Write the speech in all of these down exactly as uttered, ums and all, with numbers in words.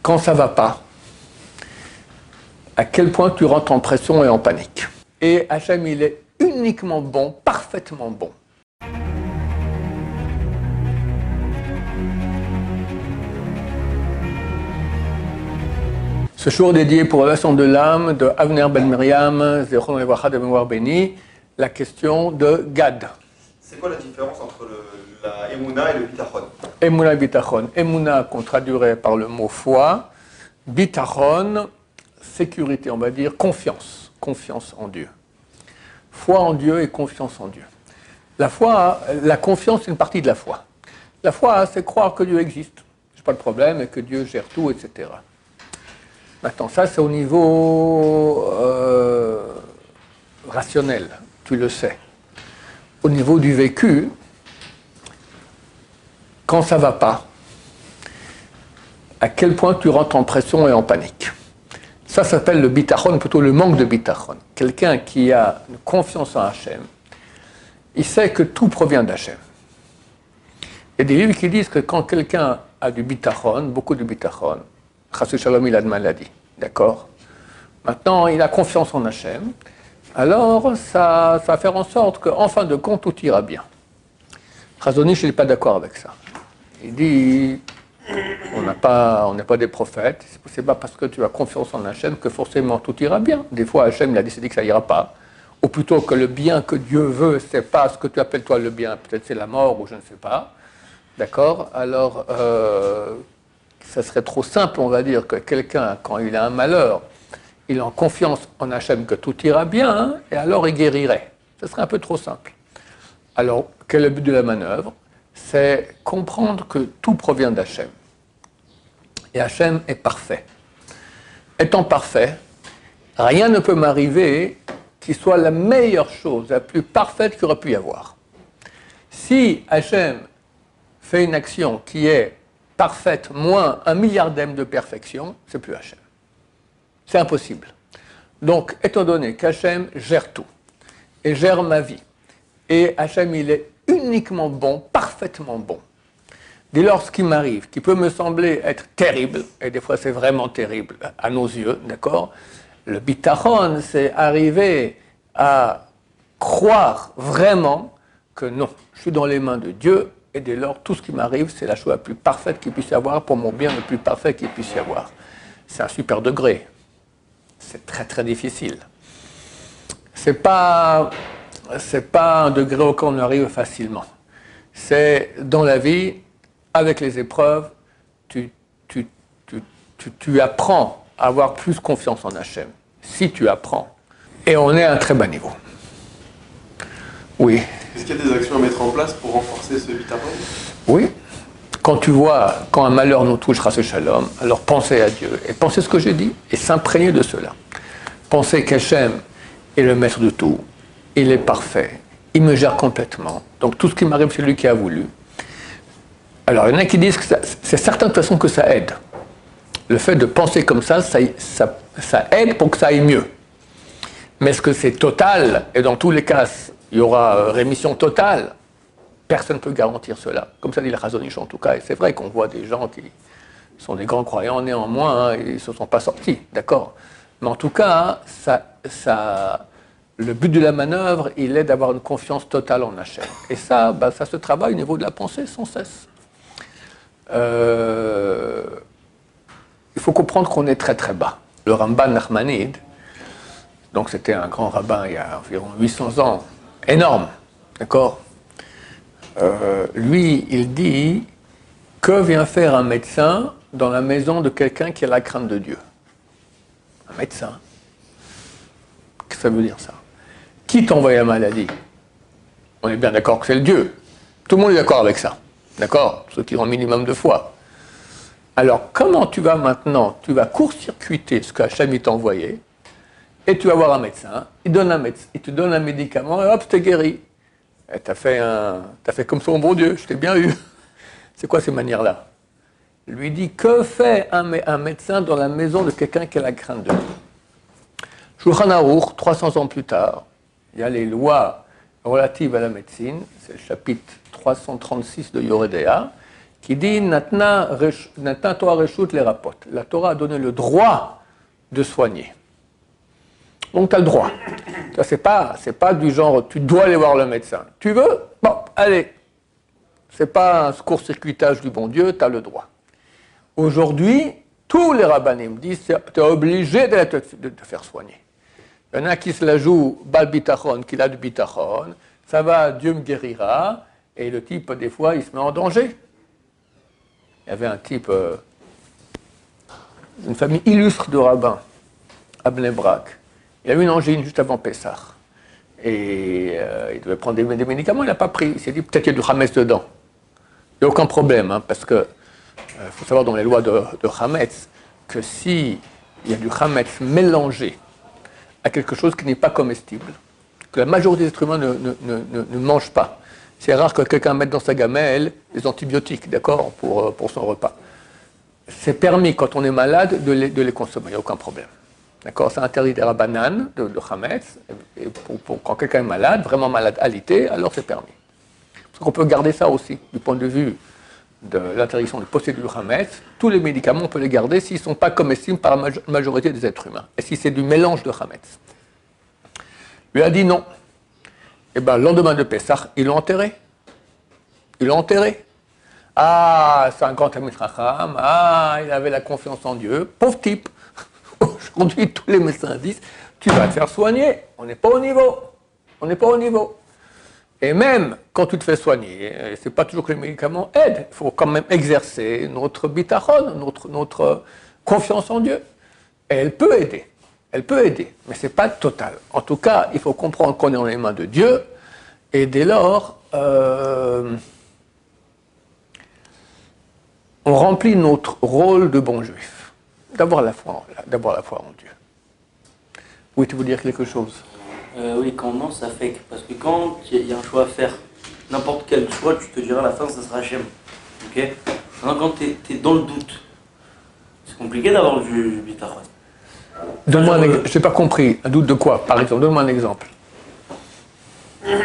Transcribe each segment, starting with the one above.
quand ça ne va pas, à quel point tu rentres en pression et en panique. Et Hachem, il est uniquement bon, parfaitement bon. Ce jour dédié pour la leçon de l'âme de Avner Ben Miriam, Zechron Levacha de mémoire bénie, la question de Gad. C'est quoi la différence entre le, la Emouna et le Bitachon? Emouna et Bitachon. Emouna qu'on traduirait par le mot foi. Bitachon, sécurité, on va dire confiance. Confiance en Dieu. Foi en Dieu et confiance en Dieu. La foi, la confiance, c'est une partie de la foi. La foi, c'est croire que Dieu existe. C'est pas le problème et que Dieu gère tout, et cetera. Maintenant, ça, c'est au niveau euh, rationnel, tu le sais. Au niveau du vécu, quand ça ne va pas, à quel point tu rentres en pression et en panique. Ça, ça s'appelle le bitachon, plutôt le manque de bitachon. Quelqu'un qui a une confiance en Hachem, il sait que tout provient d'Hachem. Il y a des livres qui disent que quand quelqu'un a du bitachon, beaucoup de bitachon, Chassu Shalom, il a de maladie, d'accord? Maintenant, il a confiance en Hachem, alors ça, ça va faire en sorte qu'en fin de compte, tout ira bien. Chazon Ish, il n'est pas d'accord avec ça. Il dit, on n'a pas, on n'est pas des prophètes, c'est pas parce que tu as confiance en Hachem que forcément tout ira bien. Des fois, Hachem, il a décidé que ça ira pas. Ou plutôt que le bien que Dieu veut, c'est pas ce que tu appelles toi le bien, peut-être c'est la mort ou je ne sais pas. D'accord? Alors, euh, ça serait trop simple, on va dire, que quelqu'un, quand il a un malheur, il a confiance en Hachem que tout ira bien, hein, et alors il guérirait. Ce serait un peu trop simple. Alors, quel est le but de la manœuvre? C'est comprendre que tout provient d'Hachem. Et Hachem est parfait. Étant parfait, rien ne peut m'arriver qui soit la meilleure chose, la plus parfaite qu'il aurait pu y avoir. Si Hachem fait une action qui est parfaite, moins un milliardième de perfection, c'est plus Hachem. C'est impossible. Donc, étant donné qu'Hachem gère tout, et gère ma vie, et Hachem, il est uniquement bon, parfaitement bon. Dès lors, ce qui m'arrive, qui peut me sembler être terrible, et des fois c'est vraiment terrible à nos yeux, d'accord? Le bitachon, c'est arriver à croire vraiment que non, je suis dans les mains de Dieu, et dès lors, tout ce qui m'arrive, c'est la chose la plus parfaite qu'il puisse y avoir, pour mon bien le plus parfait qu'il puisse y avoir. C'est un super degré. C'est très très difficile. C'est pas, c'est pas un degré auquel on arrive facilement. C'est dans la vie, avec les épreuves, tu, tu, tu, tu, tu apprends à avoir plus confiance en Hachem. Si tu apprends. Et on est à un très bas niveau. Oui. Est-ce qu'il y a des actions à mettre en place pour renforcer ce bitachon? Oui. Quand tu vois, quand un malheur nous touche, Chassu Shalom, alors pensez à Dieu. Et pensez ce que j'ai dit, et s'imprégner de cela. Pensez qu'Hachem est le maître de tout. Il est parfait. Il me gère complètement. Donc tout ce qui m'arrive, c'est lui qui a voulu. Alors il y en a qui disent que ça, c'est certain de toute façon que ça aide. Le fait de penser comme ça, ça, ça, ça aide pour que ça aille mieux. Mais est-ce que c'est total? Et dans tous les cas, il y aura rémission totale? Personne ne peut garantir cela. Comme ça dit le Chazon Ish en tout cas. Et c'est vrai qu'on voit des gens qui sont des grands croyants, néanmoins, hein, ils ne se sont pas sortis, d'accord? Mais en tout cas, ça, ça, le but de la manœuvre, il est d'avoir une confiance totale en Hachem. Et ça, bah, ça se travaille au niveau de la pensée sans cesse. Euh, il faut comprendre qu'on est très très bas. Le Ramban Nachmanide, donc c'était un grand rabbin il y a environ huit cents ans, énorme, d'accord? Euh, lui, il dit, que vient faire un médecin dans la maison de quelqu'un qui a la crainte de Dieu? Un médecin. Qu'est-ce que ça veut dire ça? Qui t'envoie la maladie? On est bien d'accord que c'est le Dieu. Tout le monde est d'accord avec ça. D'accord? Ceux qui ont un minimum de foi. Alors, comment tu vas maintenant, tu vas court-circuiter ce qu'Hachem t'a envoyé, et tu vas voir un médecin, il, donne un médecin, il te donne un médicament, et hop, t'es guéri. Et t'as fait, un, t'as fait comme son bon Dieu, je t'ai bien eu. C'est quoi ces manières-là? Il lui dit, que fait un, un médecin dans la maison de quelqu'un qui a la crainte de Dieu? Shulchan Aruch, trois cents ans plus tard, il y a les lois relatives à la médecine, c'est le chapitre trois cent trente-six de Yoredea, qui dit Natna Torah Reshut les rapports. La Torah a donné le droit de soigner. Donc tu as le droit. Ce n'est pas, c'est pas du genre tu dois aller voir le médecin. Tu veux? Bon, allez. Ce n'est pas un court-circuitage du bon Dieu, tu as le droit. Aujourd'hui, tous les rabbanim disent tu es obligé de te, de te faire soigner. Il y en a qui se la jouent bal bitachon, qu'il a du bitachon, ça va, Dieu me guérira, et le type, des fois, il se met en danger. Il y avait un type, euh, une famille illustre de rabbins, à Bnei Brak. Il a eu une angine juste avant Pessah. Et euh, il devait prendre des, des médicaments, il n'a pas pris. Il s'est dit, peut-être qu'il y a du Hametz dedans. Il n'y a aucun problème, hein, parce que il euh, faut savoir dans les lois de, de Hametz que s'il y a du Hametz mélangé à quelque chose qui n'est pas comestible, que la majorité des êtres humains ne, ne, ne, ne mangent pas. C'est rare que quelqu'un mette dans sa gamelle des antibiotiques, d'accord, pour, pour son repas. C'est permis quand on est malade de les, de les consommer, il n'y a aucun problème. D'accord, c'est interdit des rabbanan, de, de Hametz, et pour, pour, quand quelqu'un est malade, vraiment malade alité, alors c'est permis. Parce qu'on peut garder ça aussi, du point de vue de l'interdiction de posséder du Hametz, tous les médicaments, on peut les garder s'ils ne sont pas comestibles par la majorité des êtres humains. Et si c'est du mélange de Hametz. Lui a dit non. Et bien, le lendemain de Pessah, ils l'ont enterré. Ils l'ont enterré. Ah, c'est un grand Talmid Chacham. Ah, il avait la confiance en Dieu. Pauvre type. Aujourd'hui, tous les médecins disent, tu vas te faire soigner. On n'est pas au niveau. On n'est pas au niveau. Et même quand tu te fais soigner, ce n'est pas toujours que les médicaments aident. Il faut quand même exercer notre bitachon, notre, notre confiance en Dieu. Et elle peut aider. Elle peut aider, mais ce n'est pas total. En tout cas, il faut comprendre qu'on est dans les mains de Dieu. Et dès lors, euh, on remplit notre rôle de bon juif. D'avoir la foi en, d'abord la foi en Dieu. Oui, tu veux dire quelque chose? Euh, oui, quand non, ça fait que, parce que quand il y a un choix à faire, n'importe quel choix, tu te diras à la fin, ça sera Hachem. Ok? Maintenant, quand tu es dans le doute, c'est compliqué d'avoir le bitachon. Donne-moi un exemple. Je n'ai pas compris. Un doute de quoi, par exemple? Donne-moi un exemple. Euh...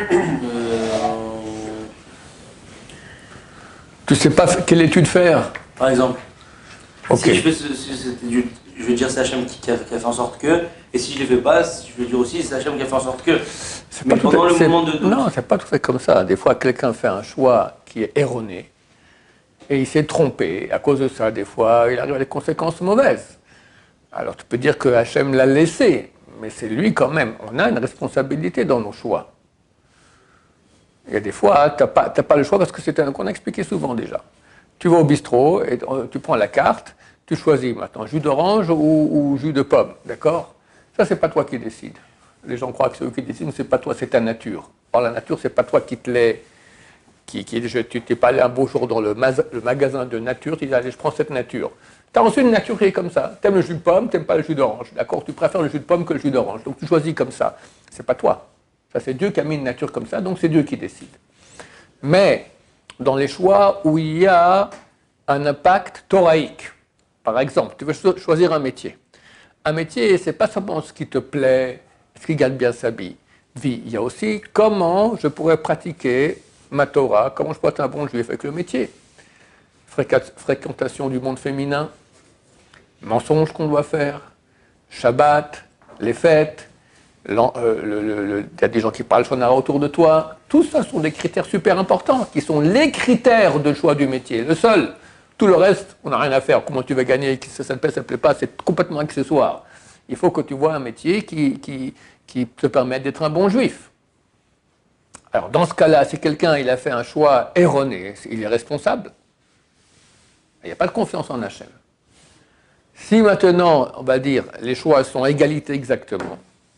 Tu ne sais pas quelle étude faire? Par exemple. Okay. Si je fais ce, ce, cette étude, je vais dire c'est Hachem qui, qui, a, qui a fait en sorte que, et si je ne les fais pas, je vais dire aussi c'est Hachem qui a fait en sorte que. C'est Mais pas pendant tout à, le moment de doute. Non, c'est pas tout à fait comme ça. Des fois, quelqu'un fait un choix qui est erroné, et il s'est trompé. À cause de ça, des fois, il arrive à des conséquences mauvaises. Alors, tu peux dire que Hachem l'a laissé, mais c'est lui quand même. On a une responsabilité dans nos choix. Il y a des fois, tu n'as pas, t'as pas le choix parce que c'est un qu'on a expliqué souvent déjà. Tu vas au bistrot, et tu prends la carte, tu choisis maintenant jus d'orange ou, ou jus de pomme, d'accord? Ça, c'est pas toi qui décides. Les gens croient que c'est eux qui décident, mais c'est pas toi, c'est ta nature. Or, la nature, c'est pas toi qui te l'est. Qui, qui, je, tu t'es pas allé un beau jour dans le, mas, le magasin de nature, tu dis, allez, je prends cette nature. Tu as reçu une nature qui est comme ça. Tu aimes le jus de pomme, tu n'aimes pas le jus d'orange. D'accord? Tu préfères le jus de pomme que le jus d'orange. Donc tu choisis comme ça. C'est pas toi. Ça, c'est Dieu qui a mis une nature comme ça, donc c'est Dieu qui décide. Mais dans les choix où il y a un impact thoraïque, par exemple, tu veux choisir un métier. Un métier, ce n'est pas seulement ce qui te plaît, ce qui gagne bien sa vie. Il y a aussi comment je pourrais pratiquer ma Torah, comment je pourrais être un bon juif avec le métier. Fréquentation du monde féminin, mensonges qu'on doit faire, Shabbat, les fêtes, il euh, y a des gens qui parlent shonara autour de toi. Tout ça sont des critères super importants, qui sont les critères de choix du métier. Le seul, tout le reste, on n'a rien à faire. Comment tu vas gagner, ça, ça te plaît, ça ne te plaît pas, c'est complètement accessoire. Il faut que tu vois un métier qui, qui, qui te permette d'être un bon juif. Alors dans ce cas-là, si quelqu'un il a fait un choix erroné, il est responsable. Il n'y a pas de confiance en Hachem. Si maintenant, on va dire, les choix sont à égalité exactement,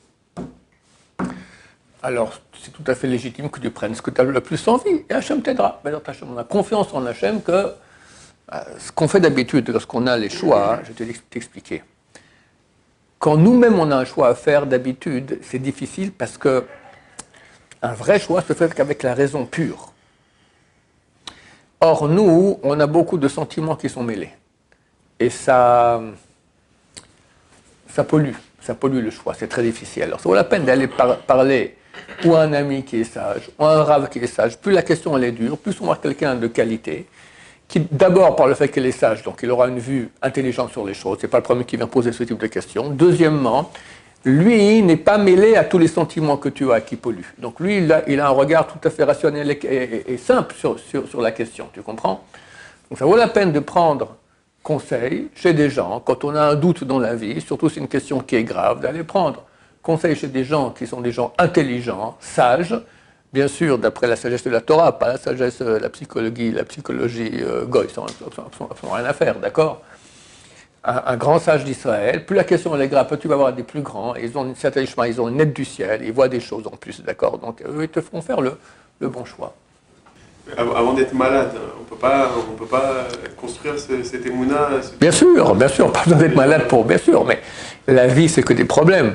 alors c'est tout à fait légitime que tu prennes ce que tu as le plus envie, et Hachem t'aidera. On a confiance en Hachem que euh, ce qu'on fait d'habitude lorsqu'on a les choix, je vais t'expliquer. Quand nous-mêmes on a un choix à faire d'habitude, c'est difficile parce que un vrai choix se fait qu'avec la raison pure. Or, nous, on a beaucoup de sentiments qui sont mêlés. Et ça, ça pollue, ça pollue le choix, c'est très difficile. Alors, ça vaut la peine d'aller par- parler ou à un ami qui est sage, ou à un rave qui est sage. Plus la question elle est dure, plus on voit quelqu'un de qualité, qui d'abord par le fait qu'elle est sage, donc il aura une vue intelligente sur les choses, c'est pas le premier qui vient poser ce type de questions. Deuxièmement, lui n'est pas mêlé à tous les sentiments que tu as qui polluent. Donc lui, il a, il a un regard tout à fait rationnel et, et, et simple sur, sur, sur la question, tu comprends? Donc ça vaut la peine de prendre conseil chez des gens, quand on a un doute dans la vie, surtout si c'est une question qui est grave, d'aller prendre conseil chez des gens qui sont des gens intelligents, sages, bien sûr, d'après la sagesse de la Torah, pas la sagesse, la psychologie, la psychologie euh, goy, ça n'a rien à faire, d'accord? un, un grand sage d'Israël, plus la question est grave, plus tu vas avoir des plus grands, et ils ont une certaine chemin, ils ont une aide du ciel, ils voient des choses en plus, d'accord? Donc eux, ils te feront faire le, le bon choix. Avant d'être malade, on peut pas, on peut pas construire ce, cet émouna. Ce... Bien sûr, bien sûr, pas besoin d'être malade pour, bien sûr, mais la vie, c'est que des problèmes.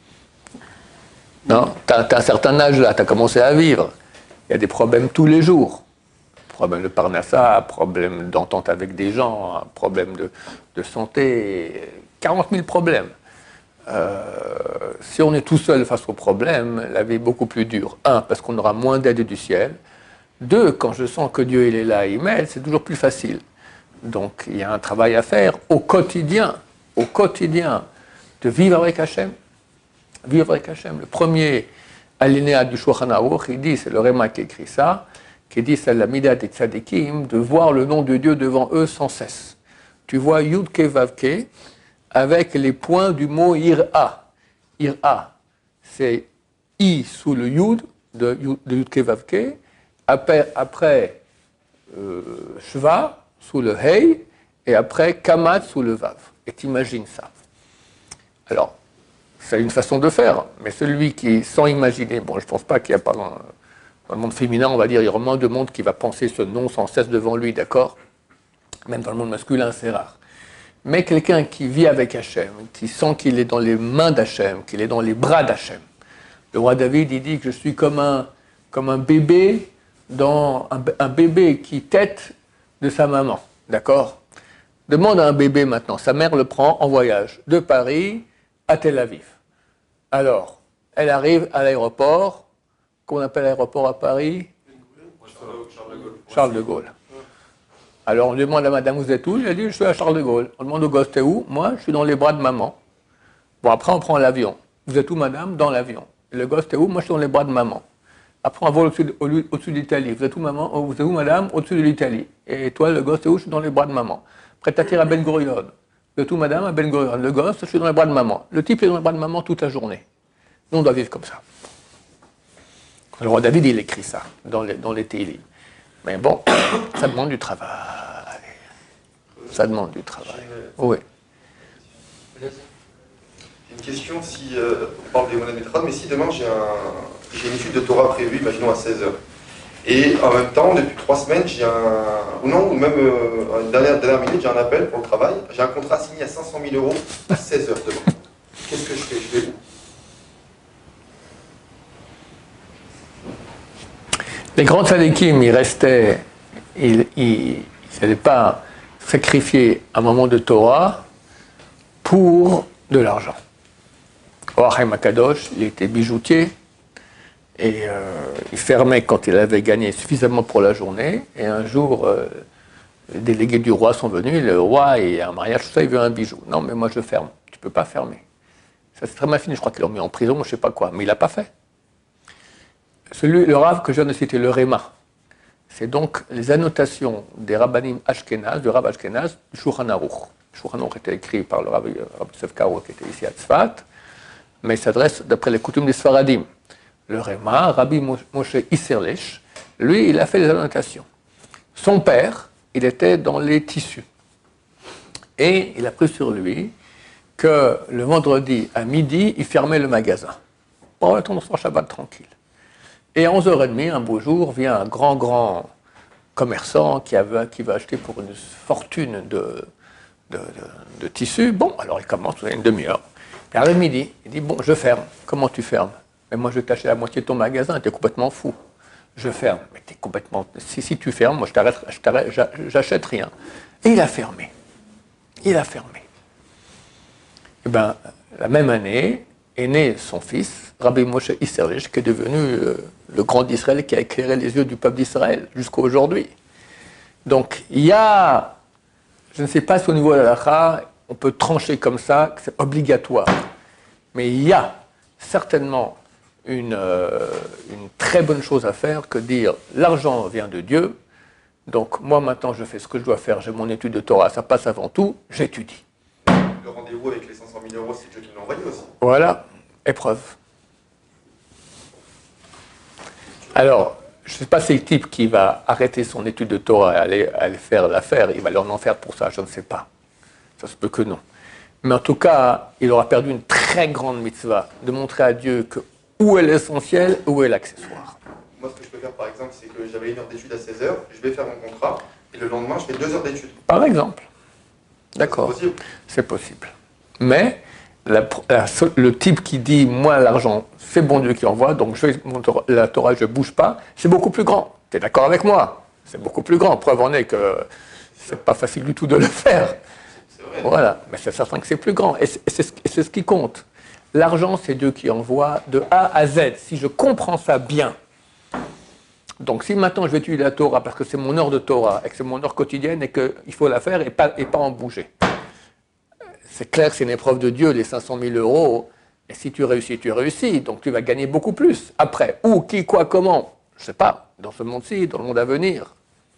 Non, tu as, as un certain âge là, tu as commencé à vivre. Il y a des problèmes tous les jours. Problème de parnassa, problème d'entente avec des gens, problème de, de santé, quarante mille problèmes. Euh, si on est tout seul face aux problèmes, la vie est beaucoup plus dure. Un, parce qu'on aura moins d'aide du ciel. Deux, quand je sens que Dieu il est là, il m'aide, c'est toujours plus facile. Donc il y a un travail à faire au quotidien, au quotidien, de vivre avec Hachem. Vivre avec Hachem. Le premier alinéa du Shulchan Aruch, il dit, c'est le Réma qui écrit ça, qui dit, c'est la Midat et Tzadikim, de voir le nom de Dieu devant eux sans cesse. Tu vois Yud Ke Vav Ke avec les points du mot Ira. Ira, c'est I sous le Yud, de Yud Ke Vav Ke, après, après euh, Shva sous le Hei, et après Kamat sous le Vav. Et t'imagines ça. Alors, c'est une façon de faire, mais celui qui, sans imaginer, bon, je ne pense pas qu'il y a pas dans, dans le monde féminin, on va dire, il y a vraiment de monde qui va penser ce nom sans cesse devant lui, d'accord? Même dans le monde masculin, c'est rare. Mais quelqu'un qui vit avec Hachem, qui sent qu'il est dans les mains d'Hachem, qu'il est dans les bras d'Hachem. Le roi David, il dit que je suis comme un, comme un bébé, dans un, un bébé qui tète de sa maman, d'accord? Demande à un bébé maintenant, sa mère le prend en voyage de Paris à Tel Aviv. Alors, elle arrive à l'aéroport, qu'on appelle l'aéroport à Paris Charles de Gaulle. Charles de Gaulle. Alors on demande à madame, vous êtes où? Elle dit, je suis à Charles de Gaulle. On demande au gosse, t'es où? Moi, je suis dans les bras de maman. Bon, après on prend l'avion. Vous êtes où madame? Dans l'avion. Le gosse, t'es où? Moi, je suis dans les bras de maman. Après, on vole au-dessus, au-dessus de l'Italie. Vous êtes où, maman? Vous êtes où, madame? Au-dessus de l'Italie. Et toi, le gosse, t'es où? Je suis dans les bras de maman. Après, t'attires à Ben Gurion. Vous êtes où, madame? À Ben Gurion. Le gosse, je suis dans les bras de maman. Le type est dans les bras de maman toute la journée. Nous, on doit vivre comme ça. Le roi David, il écrit ça dans les, dans les Télim. Mais bon, ça demande du travail. Ça demande du travail. Oui. Une question, si euh, on parle des Monades Métrades, mais si demain j'ai un, j'ai une étude de Torah prévue, imaginons à seize heures, et en même temps, depuis trois semaines, j'ai un, ou non, ou même euh, une dernière, dernière minute, j'ai un appel pour le travail, j'ai un contrat signé à cinq cent mille euros à seize heures demain. Qu'est-ce que je fais? Je vais où? Les grands tzadikim, ils restaient, ils n'allaient pas sacrifier un moment de Torah pour de l'argent. Oachem Akadosh, il était bijoutier et euh, il fermait quand il avait gagné suffisamment pour la journée. Et un jour, euh, les délégués du roi sont venus, le roi, il y a un mariage, tout ça, il veut un bijou. Non, mais moi je ferme. Tu ne peux pas fermer. Ça c'est très mal fini, je crois qu'ils l'ont mis en prison, je ne sais pas quoi, mais il n'a pas fait. Celui, le Rav que je viens de citer, le Réma, c'est donc les annotations des rabbanim Ashkenaz, du Rav Ashkenaz, du Shulchan Aruch. Le Shulchan Aruch était écrit par le Rav Yosef Karo qui était ici à Tzfat, mais il s'adresse d'après les coutumes des Sfaradim. Le Réma, Rabbi Moshe Isserlech, lui, il a fait les annotations. Son père, il était dans les tissus. Et il a pris sur lui que le vendredi à midi, il fermait le magasin. Pour attendre son Shabbat tranquille. Et à onze heures trente, un beau jour, vient un grand, grand commerçant qui, avait, qui va acheter pour une fortune de, de, de, de tissu. Bon, alors il commence, il y a une demi-heure. Et arrive midi, il dit, bon, je ferme. Comment tu fermes? Mais moi, je vais t'acheter la moitié de ton magasin, tu es complètement fou. Je ferme. Mais tu es complètement... Si, si tu fermes, moi, je t'arrête, je t'arrête, j'achète rien. Et il a fermé. Il a fermé. Et bien, la même année, est né son fils, Rabbi Moshe Isserlech, qui est devenu euh, le grand d'Israël qui a éclairé les yeux du peuple d'Israël jusqu'à aujourd'hui. Donc, il y a, je ne sais pas si au niveau de la halakha, on peut trancher comme ça, que c'est obligatoire. Mais il y a certainement une, euh, une très bonne chose à faire que dire l'argent vient de Dieu, donc moi maintenant je fais ce que je dois faire, j'ai mon étude de Torah, ça passe avant tout, j'étudie. Le rendez-vous avec les cinq cent mille euros, c'est Dieu qui me l'a envoyé aussi. Voilà, épreuve. Alors, je ne sais pas si c'est le type qui va arrêter son étude de Torah et aller, aller faire l'affaire, il va leur en faire pour ça, je ne sais pas. Ça se peut que non. Mais en tout cas, il aura perdu une très grande mitzvah de montrer à Dieu que où est l'essentiel, où est l'accessoire. Moi, ce que je peux faire, par exemple, c'est que j'avais une heure d'études à seize heures, je vais faire mon contrat, et le lendemain, je fais deux heures d'études. Par exemple. D'accord. C'est possible. C'est possible. Mais la, la, le type qui dit, moi, l'argent, c'est bon Dieu qui envoie, donc je fais la Torah, je ne bouge pas, c'est beaucoup plus grand. Tu es d'accord avec moi? C'est beaucoup plus grand. Preuve en est que c'est pas facile du tout de le faire. C'est vrai. Voilà, mais c'est certain que c'est plus grand. Et c'est, c'est, c'est ce qui compte. L'argent, c'est Dieu qui envoie de A à Z. Si je comprends ça bien. Donc, si maintenant je vais étudier la Torah parce que c'est mon heure de Torah et que c'est mon heure quotidienne et qu'il faut la faire et pas, et pas en bouger. C'est clair que c'est une épreuve de Dieu, les cinq cent mille euros. Et si tu réussis, tu réussis. Donc, tu vas gagner beaucoup plus. Après, où, qui, quoi, comment? Je ne sais pas. Dans ce monde-ci, dans le monde à venir.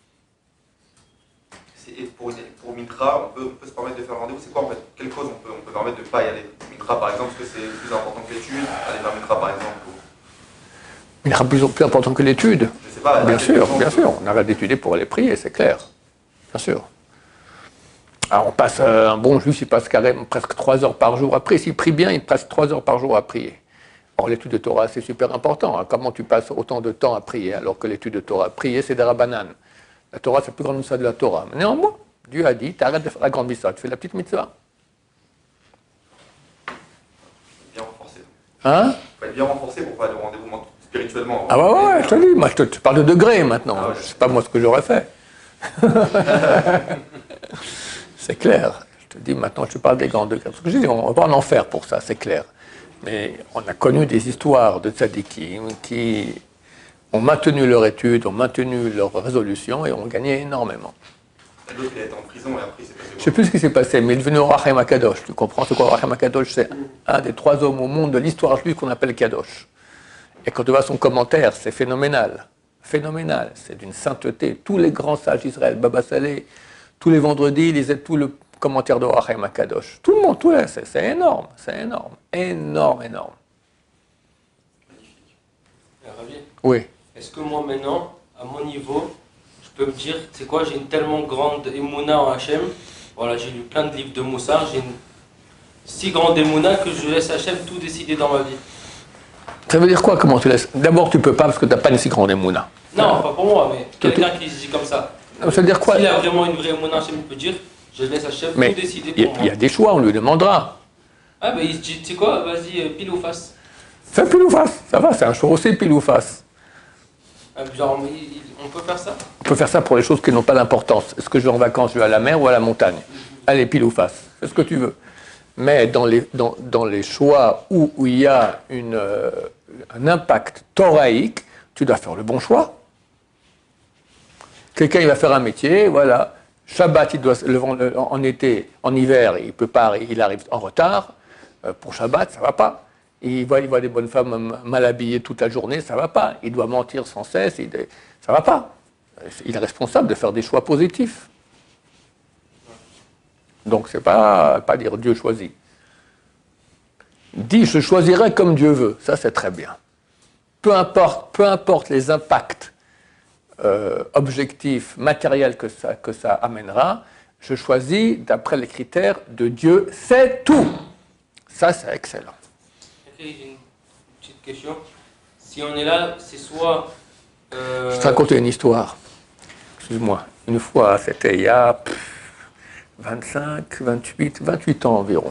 Et pour, pour Mitra, on peut, on peut se permettre de faire un rendez-vous. C'est quoi en fait? Quelle cause on peut, on peut permettre de ne pas y aller? Mitra par exemple, parce que c'est plus important que l'étude. Aller faire Mitra par exemple. Ou... Mitra plus, plus important que l'étude. Je sais pas. Bien sûr, bien peut... sûr. On arrête d'étudier pour aller prier, c'est clair. Bien sûr. Alors on passe, euh, un bon juif, il passe carrément presque trois heures par jour à prier. S'il prie bien, il passe trois heures par jour à prier. Or l'étude de Torah, c'est super important. Hein. Comment tu passes autant de temps à prier alors que l'étude de Torah? Prier, c'est des rabbanan. La Torah, c'est la plus grande mitzvah de la Torah. Mais néanmoins, Dieu a dit, tu arrêtes de faire la grande mitzvah, tu fais la petite mitzvah. Bien renforcé. Hein? Il faut être bien renforcé pour faire le rendez-vous spirituellement. Ah ouais, ouais, ouais, je te dis, moi je te, je parle de degrés maintenant. Ah ouais. Je ne sais pas moi ce que j'aurais fait. C'est clair. Je te dis maintenant, je te parle des grands degrés. Parce que je dis, on va pas en enfer pour ça, c'est clair. Mais on a connu des histoires de tzadikim qui ont maintenu leur étude, ont maintenu leur résolution et ont gagné énormément. L'autre, il a été en prison et après, il s'est passé. Je ne sais plus ce qui s'est passé, mais il est devenu Rachem HaKadosh. Tu comprends ce qu'est Rachem HaKadosh? C'est un des trois hommes au monde de l'histoire juive qu'on appelle Kadosh. Et quand tu vois son commentaire, c'est phénoménal. Phénoménal. C'est d'une sainteté. Tous les grands sages d'Israël, Baba Salé, tous les vendredis, ils lisaient tout le commentaire de Rachem HaKadosh. Tout le monde, tout le, c'est, c'est énorme. C'est énorme. Énorme, énorme. Magnifique. Ravi, Oui. est-ce que moi maintenant, à mon niveau, je peux me dire, c'est quoi, j'ai une tellement grande émouna en Hachem, voilà, j'ai lu plein de livres de Moussard, j'ai une si grande émouna que je laisse Hachem tout décider dans ma vie. Ça veut dire quoi, comment tu laisses? D'abord, tu ne peux pas parce que tu n'as pas une si grande émouna. Non, pas pour moi, mais quelqu'un qui se dit comme ça. Ça veut dire quoi? S'il a vraiment une vraie émouna, Hachem peut dire, je laisse Hachem Mais tout décider il y, pour a- il y moi. a des choix, on lui demandera. Ah ben il se dit, tu sais quoi, vas-y, euh, pile ou face. Fais pile ou face, ça va, c'est un choix aussi, pile ou face. Ah, genre, il- il- on peut faire ça? On peut faire ça pour les choses qui n'ont pas d'importance. Est-ce que je vais en vacances, je vais à la mer ou à la montagne? Allez, pile ou face, fais ce que tu veux. Mais dans les, dans, dans les choix où, où il y a une, euh, un impact thoraïque, tu dois faire le bon choix. Quelqu'un, il va faire un métier, voilà. Shabbat, il doit, le, vend- en été, en hiver, il peut pas, il arrive en retard. Euh, Pour Shabbat, ça va pas. Il voit, il voit des bonnes femmes mal habillées toute la journée, ça va pas. Il doit mentir sans cesse, il, ça va pas. Il est responsable de faire des choix positifs. Donc c'est pas pas dire Dieu choisit. Dis je choisirai comme Dieu veut, ça c'est très bien. Peu importe, peu importe les impacts euh, objectifs, matériels que ça, que ça amènera, je choisis d'après les critères de Dieu, c'est tout. Ça c'est excellent. Ok, j'ai une petite question. Si on est là, c'est soit... euh, Je vais te raconter une histoire. Excuse-moi. Une fois, c'était il y a pff, vingt-cinq, vingt-huit, vingt-huit ans environ.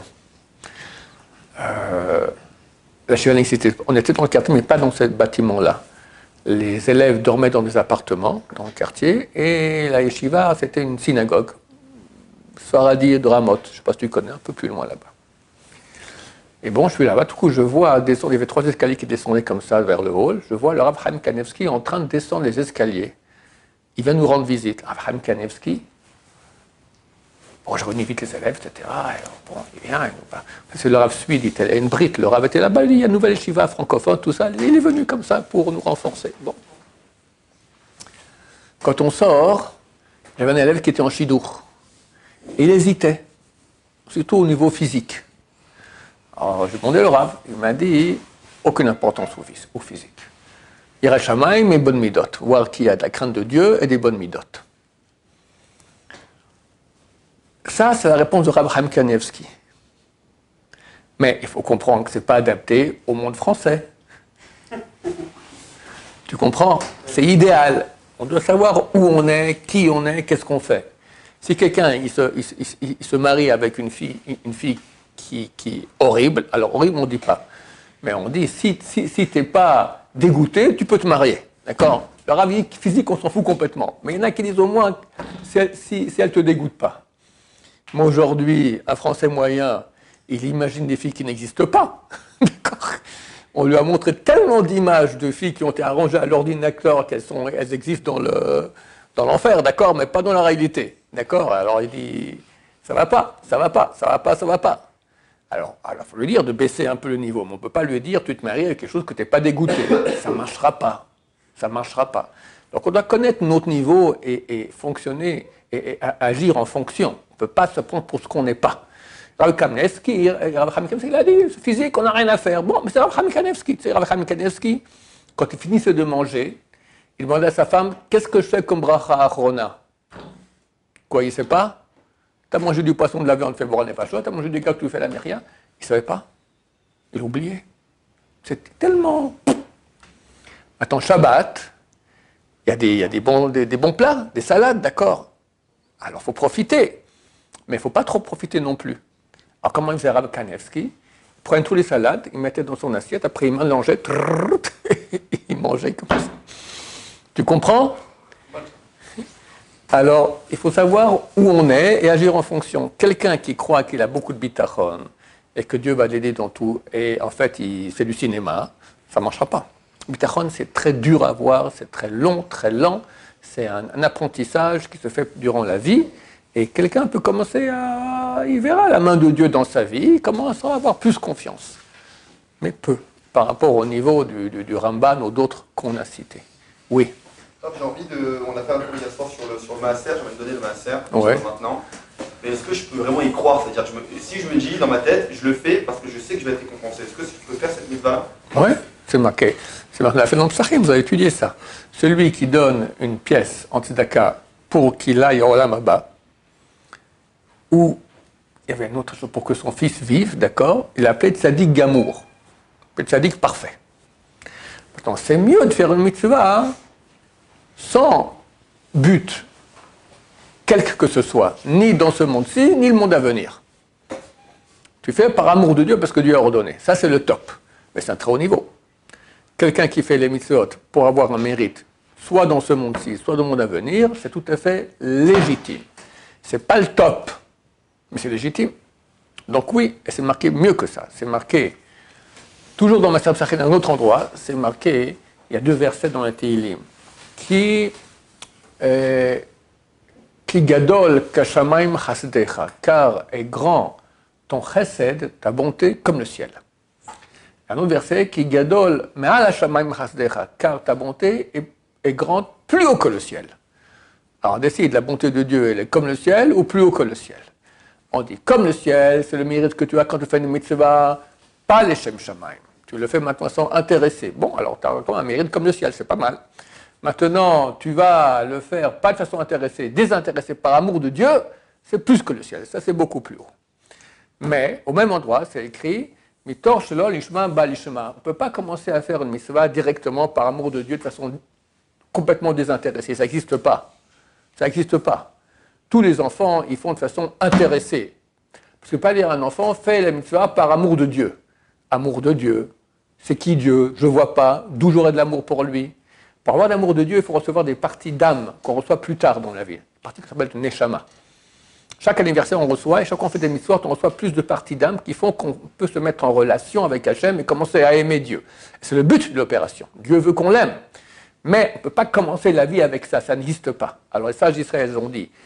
Euh, la Chivanie, c'était, on était dans le quartier, mais pas dans ce bâtiment-là. Les élèves dormaient dans des appartements dans le quartier, et la yeshiva, c'était une synagogue. Sfaradi et Dramot, je ne sais pas si tu connais, un peu plus loin là-bas. Et bon, je suis là-bas, tout coup, je vois descendre, il y avait trois escaliers qui descendaient comme ça vers le hall. Je vois le Rav Chaim Kanevski en train de descendre les escaliers. il vient nous rendre visite. Rav Chaim Kanevsky, bon, je réunis vite les élèves, et cetera. Alors, bon, il vient, il nous parle. C'est le Rav Suid, il était une brite, le Rav était là-bas, il y a une nouvelle yeshiva francophone, tout ça, il est venu comme ça pour nous renforcer. Bon. Quand on sort, j'avais un élève qui était en chidour. Il hésitait, surtout au niveau physique. Alors, j'ai demandé le Rav, il m'a dit, aucune importance au physique. Yireh Shamayim et bonne midot, voir qu'il y a de la crainte de Dieu et des bonnes midot. Ça, c'est la réponse de Rav Chaim Kanevsky. Mais il faut comprendre que ce n'est pas adapté au monde français. Tu comprends? C'est idéal. On doit savoir où on est, qui on est, qu'est-ce qu'on fait. Si quelqu'un il se, il, il, il se marie avec une fille, une fille qui, qui est horrible, alors horrible on ne dit pas, mais on dit si, si, si tu n'es pas dégoûté, tu peux te marier. D'accord? Le ravi physique, on s'en fout complètement. Mais il y en a qui disent au moins si, si, si elle ne te dégoûte pas. Moi aujourd'hui, un Français moyen, il imagine des filles qui n'existent pas. D'accord? On lui a montré tellement d'images de filles qui ont été arrangées à l'ordinateur qu'elles sont, elles existent dans le, dans l'enfer, d'accord, mais pas dans la réalité, d'accord. Alors il dit, ça va pas, ça va pas, ça va pas, ça va pas. Alors, il faut lui dire de baisser un peu le niveau, mais on ne peut pas lui dire, tu te maries avec quelque chose que tu n'es pas dégoûté. Ça ne marchera pas, ça ne marchera pas. Donc on doit connaître notre niveau et, et fonctionner et, et agir en fonction. On ne peut pas se prendre pour ce qu'on n'est pas. Rav Kanevsky, Rav Chaim Kanevsky, il a dit, physique, on n'a rien à faire. Bon, mais c'est Rav Chaim Kanevsky. Tu sais, Rav Chaim Kanevsky, quand il finissait de manger, il demandait à sa femme, qu'est-ce que je fais comme bracha achrona? Quoi, il ne sait pas? Tu as mangé du poisson, de la viande, fait boire pas chaud, tu as mangé du gâteau, tu fais la rien. Il ne savait pas. Il oubliait. C'était tellement... Attends, Shabbat, il y a, des, il y a des, bons, des, des bons plats, des salades, d'accord. Alors, il faut profiter. Mais il ne faut pas trop profiter non plus. Alors, comment il faisait Rav Kanevsky? Il prenait tous les salades, il mettait dans son assiette, après il mélangeait, il mangeait comme ça. Tu comprends? Alors, il faut savoir où on est et agir en fonction. Quelqu'un qui croit qu'il a beaucoup de bitachon et que Dieu va l'aider dans tout, et en fait, il fait du cinéma, ça ne marchera pas. Bitachon, c'est très dur à voir, c'est très long, très lent. C'est un, un apprentissage qui se fait durant la vie. Et quelqu'un peut commencer à... Il verra la main de Dieu dans sa vie, il commencera à avoir plus confiance. Mais peu, par rapport au niveau du, du, du Ramban ou d'autres qu'on a cités. Oui. J'ai envie de... On a fait un cours hier soir sur le, sur le Maaser, j'aimerais te donner le Maaser, ouais. Maintenant. Mais est-ce que je peux vraiment y croire? C'est-à-dire, je me... si je me dis dans ma tête, je le fais parce que je sais que je vais être récompensé. Est-ce que je peux faire cette mitzvah? Oui, c'est marqué. C'est marqué. On a fait dans le Psachim, vous avez étudié ça. Celui qui donne une pièce en tzedaka pour qu'il aille au Olam Haba, où il y avait une autre chose pour que son fils vive, d'accord, il l'appelait Tzadik Gamour, Tzadik parfait. Maintenant, c'est mieux de faire une mitzvah hein, sans but, quel que ce soit, ni dans ce monde-ci, ni le monde à venir. Tu fais par amour de Dieu parce que Dieu a ordonné. Ça, c'est le top. Mais c'est un très haut niveau. Quelqu'un qui fait les mitzvot pour avoir un mérite, soit dans ce monde-ci, soit dans le monde à venir, c'est tout à fait légitime. C'est pas le top. Mais c'est légitime. Donc oui, et c'est marqué mieux que ça. C'est marqué, toujours dans Maaser Psachim, dans un autre endroit, c'est marqué, il y a deux versets dans la Tehillim, qui, euh, qui gadol kashamayim chasdecha, car est grand ton chesed, ta bonté, comme le ciel. Un autre verset, qui gadol me'al hashamayim chasdecha, car ta bonté est, est grande plus haut que le ciel. Alors on décide, la bonté de Dieu, elle est comme le ciel ou plus haut que le ciel. On dit, comme le ciel, c'est le mérite que tu as quand tu fais une mitzvah, pas les Shem Shamayim. Tu le fais maintenant sans intéresser. Bon, alors tu as encore un mérite comme le ciel, c'est pas mal. Maintenant, tu vas le faire pas de façon intéressée, désintéressée par amour de Dieu, c'est plus que le ciel. Ça, c'est beaucoup plus haut. Mais, au même endroit, c'est écrit, Mitor Shelo Lishma Ba Lishma. On ne peut pas commencer à faire une mitzvah directement par amour de Dieu de façon complètement désintéressée. Ça n'existe pas. Ça n'existe pas. Tous les enfants, ils font de façon intéressée. Parce que pas dire un enfant fait la mitzvah par amour de Dieu. Amour de Dieu. C'est qui Dieu? Je ne vois pas. D'où j'aurai de l'amour pour lui? Pour avoir l'amour de Dieu, il faut recevoir des parties d'âme qu'on reçoit plus tard dans la vie. Une partie qui s'appelle le Neshama. Chaque anniversaire, on reçoit, et chaque fois qu'on fait des mitzvot, on reçoit plus de parties d'âme qui font qu'on peut se mettre en relation avec Hachem et commencer à aimer Dieu. C'est le but de l'opération. Dieu veut qu'on l'aime. Mais on ne peut pas commencer la vie avec ça, ça n'existe pas. Alors les sages d'Israël ont dit,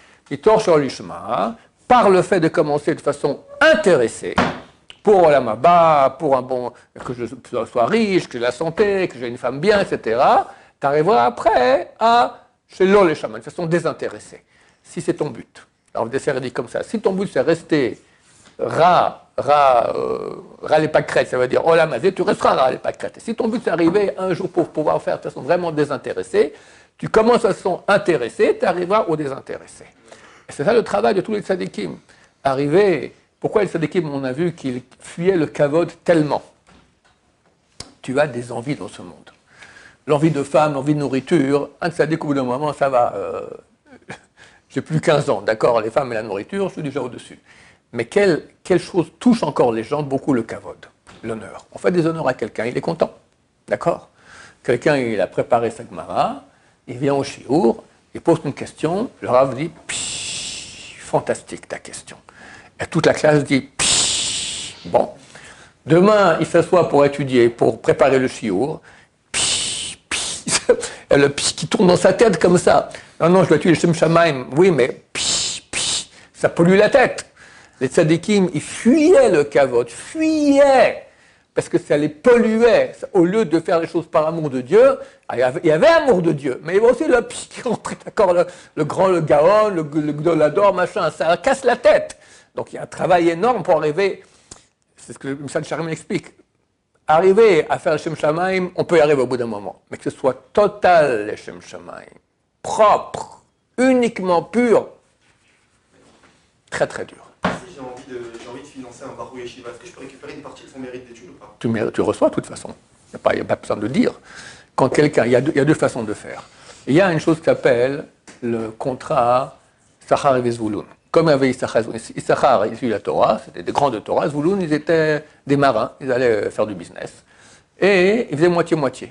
par le fait de commencer de façon intéressée, pour Olam Haba, pour un bon, que je sois riche, que j'ai la santé, que j'ai une femme bien, et cetera, tu arriveras après à chez l'eau les chamans, de façon désintéressée, si c'est ton but. Alors le dessert est dit comme ça, si ton but c'est rester ras, ras, euh, ras les pâquerettes, ça veut dire Olam Hazé, tu resteras ras les pâquerettes. Et si ton but c'est d'arriver un jour pour pouvoir faire de façon vraiment désintéressée, tu commences de façon intéressée, tu arriveras au désintéressé. Et c'est ça le travail de tous les tzadikim. Arriver, pourquoi les tzadikim, on a vu qu'ils fuyaient le kavod tellement. Tu as des envies dans ce monde. L'envie de femme, l'envie de nourriture, un tzadik au bout d'un moment, ça va, euh, j'ai plus quinze ans, d'accord, les femmes et la nourriture, je suis déjà au-dessus. Mais quelle, quelle chose touche encore les gens, beaucoup le kavod, l'honneur. On fait des honneurs à quelqu'un, il est content, d'accord. Quelqu'un, il a préparé sa gemara, il vient au shiur, il pose une question, le rav dit, fantastique ta question. Et toute la classe dit, Pii. Bon, demain il s'assoit pour étudier, pour préparer le shiur, Pii, Pii. Et le Pii qui tourne dans sa tête comme ça. Non, non, je dois tuer le Shem Shamaim. Oui, mais Pii, Pii, ça pollue la tête. Les tzadikim, ils fuyaient le kavod, fuyaient, parce que ça les polluait. Au lieu de faire les choses par amour de Dieu, il y avait, il y avait amour de Dieu, mais il y avait aussi le Pii qui rentrait, d'accord, le, le grand, le gaon, le, le gdolador, machin, ça casse la tête. Donc il y a un travail énorme pour arriver, c'est ce que Michel Charim explique, arriver à faire le Shem Shamaim, on peut y arriver au bout d'un moment, mais que ce soit total le Shem Shamaim, propre, uniquement pur, très très dur. Si j'ai envie, de, j'ai envie de financer un Barou Yeshiva, est-ce que je peux récupérer une partie de son mérite d'études ou pas? Tu, tu reçois de toute façon, il n'y a, pas, il y a pas besoin de dire. Quand quelqu'un, il y, a deux, il y a deux façons de faire. Il y a une chose qui s'appelle le contrat Issachar et Zvouloun. Comme il y avait Issachar, Issachar issu de la Torah, c'était des grands de Torah, Zvouloun, ils étaient des marins, ils allaient faire du business. Et ils faisaient moitié-moitié.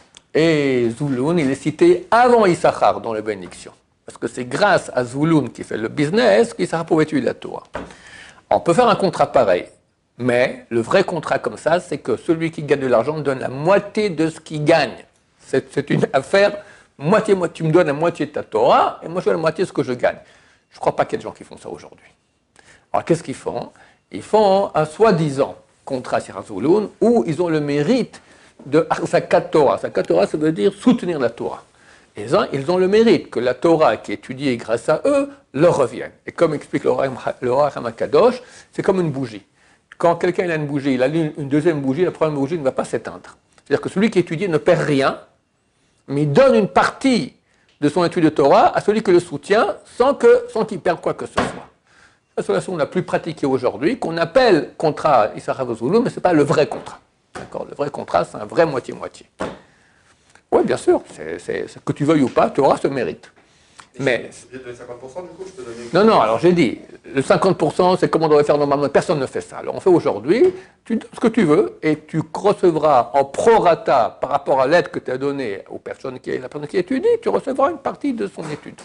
Et Zvouloun, il est cité avant Issachar dans les bénédictions. Parce que c'est grâce à Zvouloun qui fait le business qu'Issachar pouvait étudier la Torah. On peut faire un contrat pareil, mais le vrai contrat comme ça, c'est que celui qui gagne de l'argent donne la moitié de ce qu'il gagne. C'est, c'est une affaire moitié-moitié. Tu me donnes la moitié de ta Torah, et moi je donne la moitié de ce que je gagne. Je ne crois pas qu'il y ait des gens qui font ça aujourd'hui. Alors qu'est-ce qu'ils font? Ils font un soi-disant contrat sur Zvouloun où ils ont le mérite de Arzakat Torah. Arzakat Torah, ça veut dire soutenir la Torah. Et ils ont le mérite que la Torah qui est étudiée grâce à eux leur revienne. Et comme explique le Roi HaMakadosh, c'est comme une bougie. Quand quelqu'un a une bougie, il allume une deuxième bougie, la première bougie ne va pas s'éteindre. C'est-à-dire que celui qui est étudié ne perd rien, mais il donne une partie de son étude de Torah à celui qui le soutient sans, que, sans qu'il perde quoi que ce soit. C'est la solution la plus pratiquée aujourd'hui, qu'on appelle contrat Issachar Zvouloun, mais ce n'est pas le vrai contrat. D'accord? Le vrai contrat, c'est un vrai moitié-moitié. Oui, bien sûr, c'est, c'est, c'est, que tu veuilles ou pas, tu auras ce mérite. Et Mais, je vais donner cinquante pour cent du coup, je peux donner... non, non, alors j'ai dit, le cinquante pour cent, c'est comme on devrait faire normalement, personne ne fait ça. Alors on fait aujourd'hui, tu donnes ce que tu veux, et tu recevras en prorata par rapport à l'aide que tu as donnée aux personnes qui, la personne qui étudie, tu recevras une partie de son étude.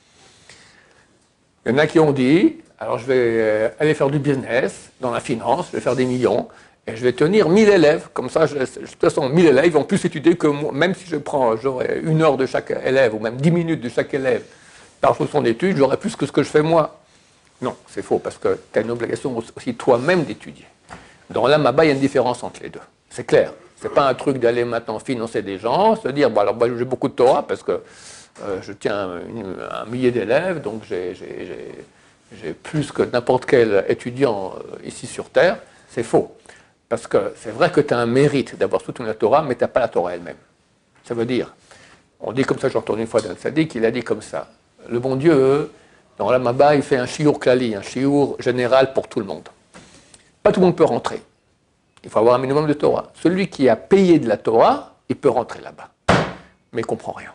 Il y en a qui ont dit, alors je vais aller faire du business, dans la finance, je vais faire des millions, et je vais tenir mille élèves, comme ça, je, de toute façon, mille élèves, ils vont plus étudier que moi, même si je prends, j'aurai une heure de chaque élève, ou même dix minutes de chaque élève, par son étude, j'aurai plus que ce que je fais moi. Non, c'est faux, parce que tu as une obligation aussi toi-même d'étudier. Dans l'Amaba, il y a une différence entre les deux. C'est clair. Ce n'est pas un truc d'aller maintenant financer des gens, se dire, bon, alors bah, j'ai beaucoup de Torah, parce que euh, je tiens une, un millier d'élèves, donc j'ai, j'ai, j'ai, j'ai plus que n'importe quel étudiant euh, ici sur Terre. C'est faux. Parce que c'est vrai que tu as un mérite d'avoir soutenu la Torah, mais tu n'as pas la Torah elle-même. Ça veut dire, on dit comme ça, j'ai entendu une fois d'un tzaddik, il a dit comme ça, le bon Dieu, dans l'Amaba, il fait un shiur klali, un shiur général pour tout le monde. Pas tout le monde peut rentrer. Il faut avoir un minimum de Torah. Celui qui a payé de la Torah, il peut rentrer là-bas. Mais il ne comprend rien.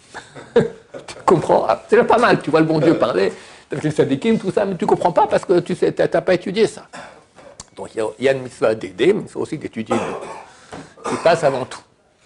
Tu comprends? Ah, c'est déjà pas mal, tu vois le bon Dieu parler, avec les tzaddikim, tout ça, mais tu ne comprends pas parce que tu n'as pas étudié ça. Donc il y a une mitzvah d'aider, mais il faut aussi d'étudier qui passe avant tout.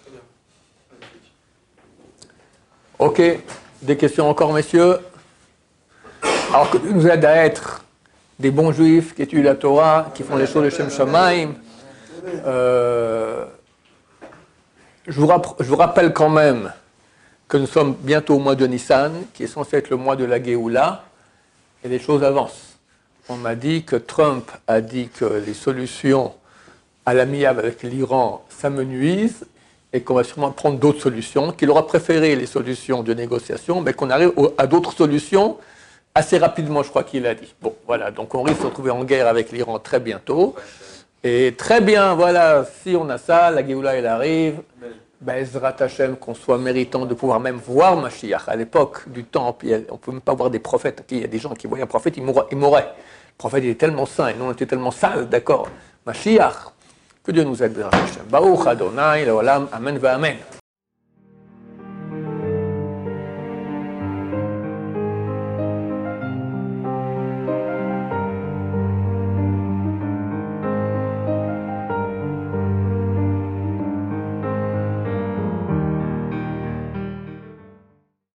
Ok, des questions encore, messieurs? Alors que Dieu nous aide à être des bons juifs qui étudient la Torah, qui font les choses de Shem Shamaim, euh, je, vous je vous rappelle quand même que nous sommes bientôt au mois de Nissan, qui est censé être le mois de la Géoula, et les choses avancent. On m'a dit que Trump a dit que les solutions à l'amiable avec l'Iran, ça me nuise, et qu'on va sûrement prendre d'autres solutions, qu'il aura préféré les solutions de négociation, mais qu'on arrive à d'autres solutions assez rapidement, je crois qu'il a dit. Bon, voilà, donc on risque de se retrouver en guerre avec l'Iran très bientôt. Et très bien, voilà, si on a ça, la Géoula, elle arrive. Ben, Ezrat Hashem, qu'on soit méritant de pouvoir même voir Mashiach. À l'époque du temple, on ne peut même pas voir des prophètes. Il y a des gens qui voyaient un prophète, ils mouraient. Ils mouraient. Le prophète, il est tellement saint, et nous, on était tellement sales, d'accord. Mashiach, que Dieu nous aide, Ezrat Hashem. Baruch Adonai, l'olam, amen va amen.